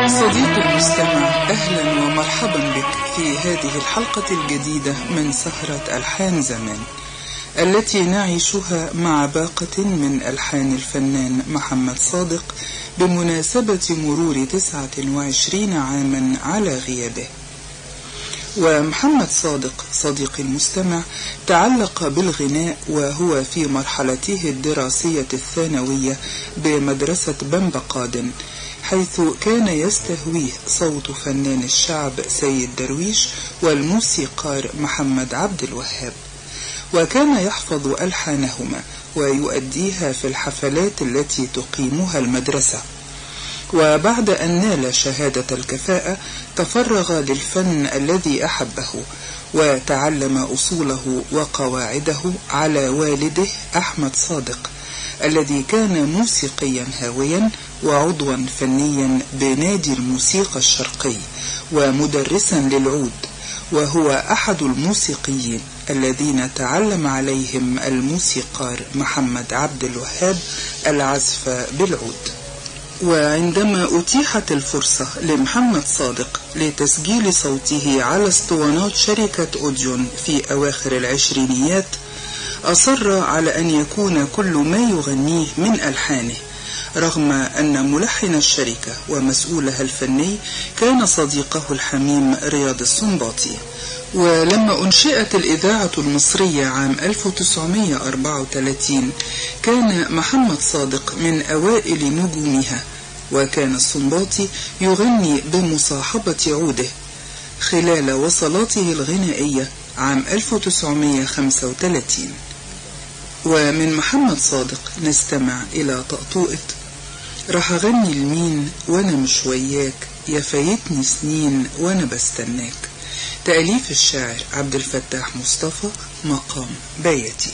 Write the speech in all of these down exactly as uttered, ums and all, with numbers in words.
صديقي المستمع، أهلا ومرحبا بك في هذه الحلقة الجديدة من سهرة ألحان زمان، التي نعيشها مع باقة من ألحان الفنان محمد صادق بمناسبة مرور تسعة وعشرين عاما على غيابه. ومحمد صادق صديقي المستمع تعلق بالغناء وهو في مرحلته الدراسية الثانوية بمدرسة بنبقادن، حيث كان يستهويه صوت فنان الشعب سيد درويش والموسيقار محمد عبد الوهاب، وكان يحفظ ألحانهما ويؤديها في الحفلات التي تقيمها المدرسة. وبعد أن نال شهادة الكفاءة تفرغ للفن الذي أحبه وتعلم أصوله وقواعده على والده أحمد صادق، الذي كان موسيقيا هاويا وعضوا فنيا بنادي الموسيقى الشرقي ومدرسا للعود، وهو أحد الموسيقيين الذين تعلم عليهم الموسيقار محمد عبد الوهاب العزف بالعود. وعندما أتيحت الفرصة لمحمد صادق لتسجيل صوته على اسطوانات شركة أوديون في أواخر العشرينيات، أصر على أن يكون كل ما يغنيه من ألحانه، رغم أن ملحن الشركة ومسؤولها الفني كان صديقه الحميم رياض السنباطي. ولما أنشئت الإذاعة المصرية عام ألف وتسعمائة وأربعة وثلاثين كان محمد صادق من أوائل نجومها، وكان السنباطي يغني بمصاحبة عوده خلال وصلاته الغنائية عام ألف وتسعمائة وخمسة وثلاثين. ومن محمد صادق نستمع إلى طقطوقة راح أغني لمين وأنا مش وياك، يا فايتني سنين وأنا بستناك، تأليف الشاعر عبد الفتاح مصطفى، مقام بايتي.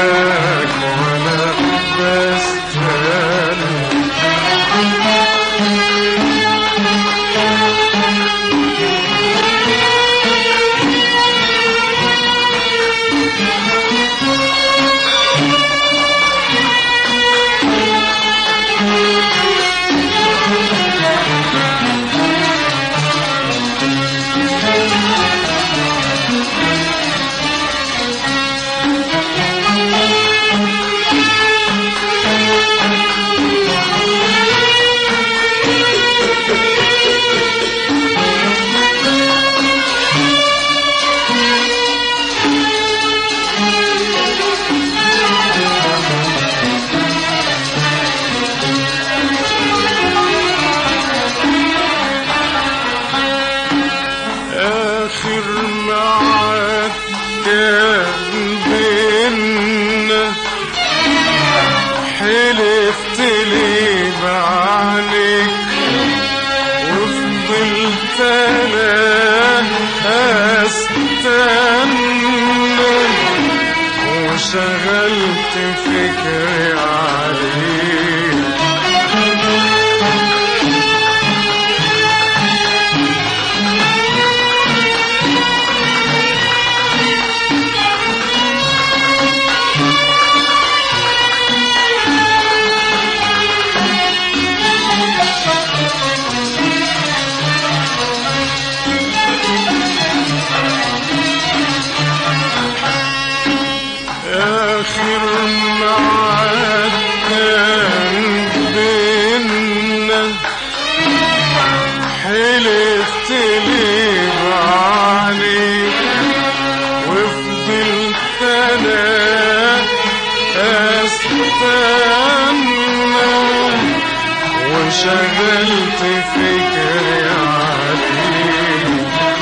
Thank you. حلفت لي بعينك وفضلت انا استنى وشغلت فكري عليك. آخر معاد كان بينا حلفت لي بعينك وفضلت أنا أستنى وشغلت فكري عليك.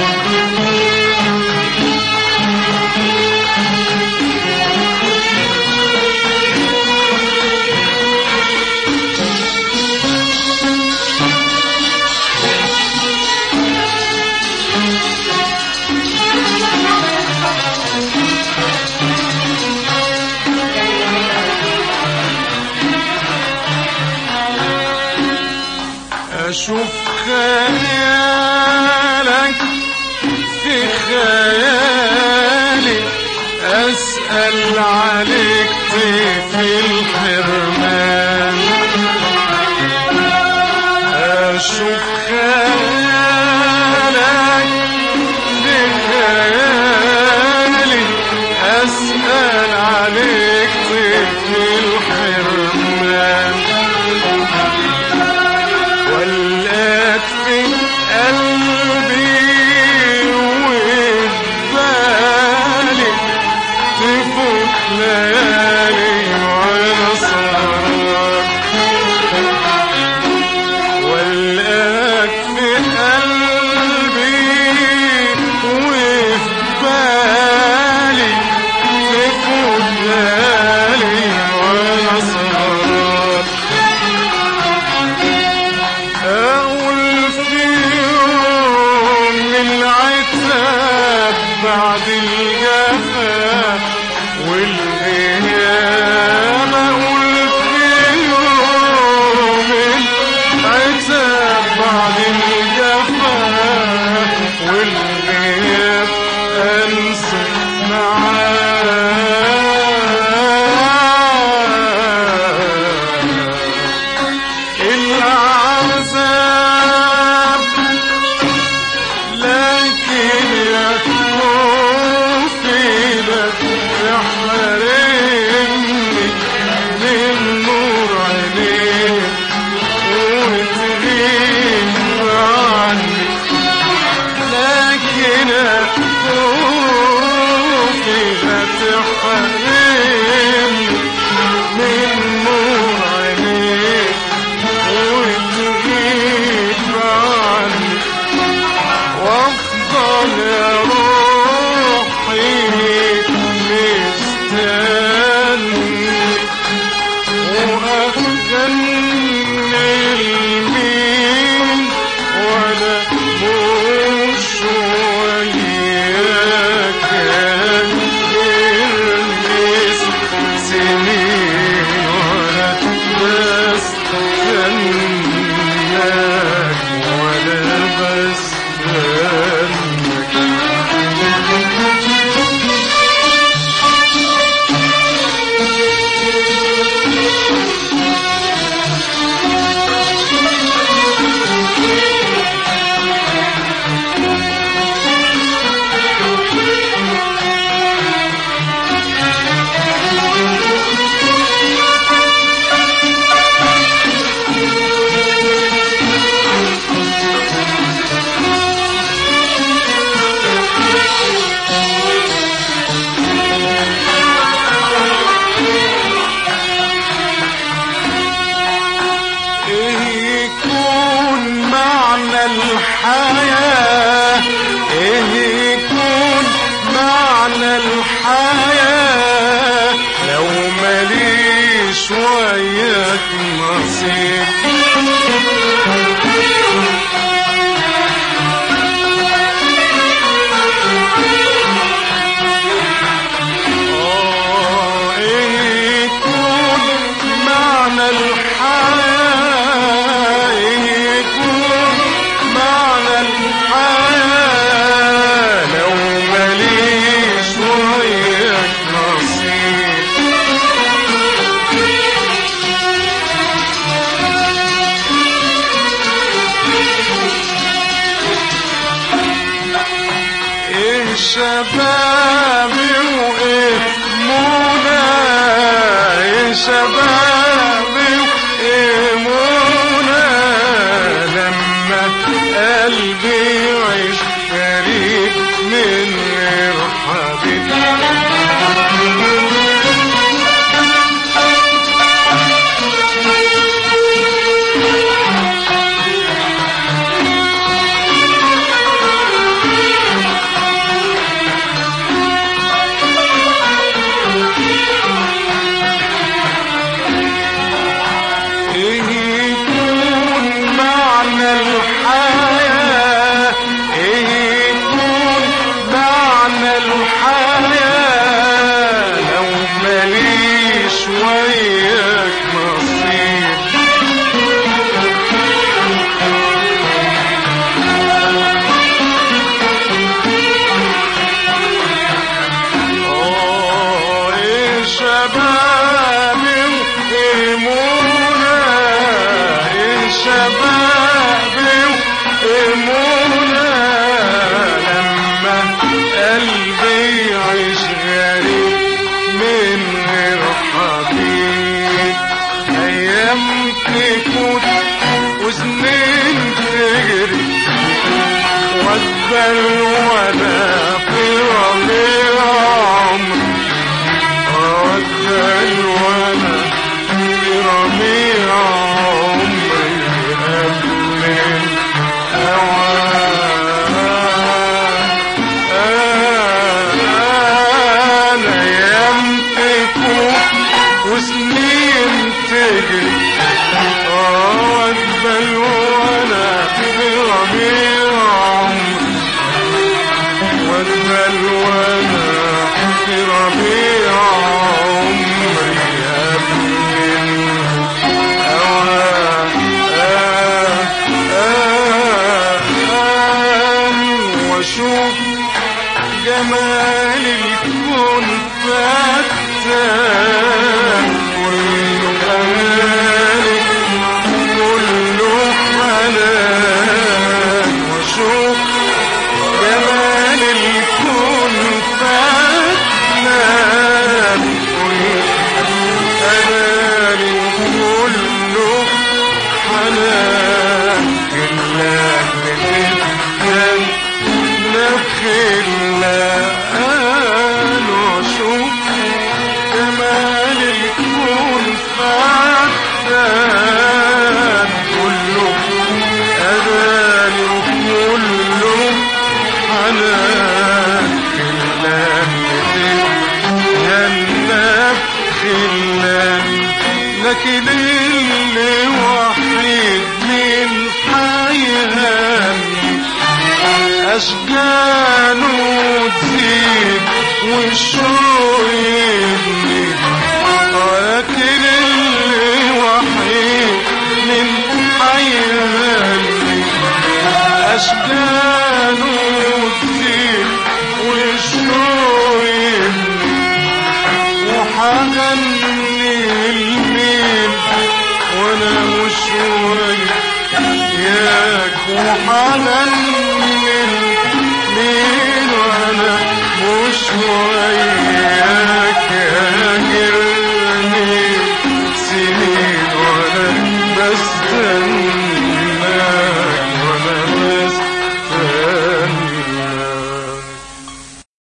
أشوف خيالك في خيالي أسأل عليك في الحرمان. أشوف خيالك في خيالي أسأل عليك في الحرمان. ولقاك في قلبي وبالي تفوت ليالي وانا سهران. ولقاك في قلبي وبالي تفوت ليالي وانا سهران. أقول في يوم العتاب بعد الجفا والغياب. أقول في يوم العتاب بعد الجفا والغياب أنسى معاك العذاب. لكن يا خوفي لا تحرمني من نور عينيك وتغيب عني. لكن يا خوفي لا تحرمني من نور عينيك وتغيب عني. وافضل يا روحي مستني وأكمل مين وأنا مش وياك نرمس سنين وأنا بستناك وأنا بستناك. الحياة ايه يكون معنى الحياة لو ماليش وياك نصيب. آه إيه يكون معنى الحياة، إيه يكون معنى الحياة لو ماليش وياك نصيب. إيه شبابي وإيه منى، إيه شبابي وإيه منى لما قلبي يعيش غريب من غير حبيب. إيه يكون معنى الحياة، إيه يكون معنى الحياة لو ماليش وياك نصيب. آه إيه شبابي وإيه منى، إيه شبابي وإيه منى لما قلبي يعيش غريب من غير حبيب. أيام تفوت وسنين تجري وأقبل وأنا في ربيع عمري، وأقبل وأنا في ربيع عمري قبل الأوان. أيام تفوت وسنين تجري وأقبل وأنا في ربيع عمري، وأقبل وأنا في ربيع عمري قبل الأوان. وأشوف جمال الكون فتان كله أمان كله حنان. وأشوف جمال الكون فتان كله أمان كله حنان. كلاه بتتكلم نخلان. وأشوف جمال الكون فتان كله أمان وكله حنان. كلاه بتتكلم خلان. لكن اللي وحيد من حيهاني أشجانه تزيد والشوق يبني. لكن اللي وحيد من حيهاني أشجانه تزيد والشوق يبني. وحغني المين وانا مش وياك، وحغني المين وانا مش وياك.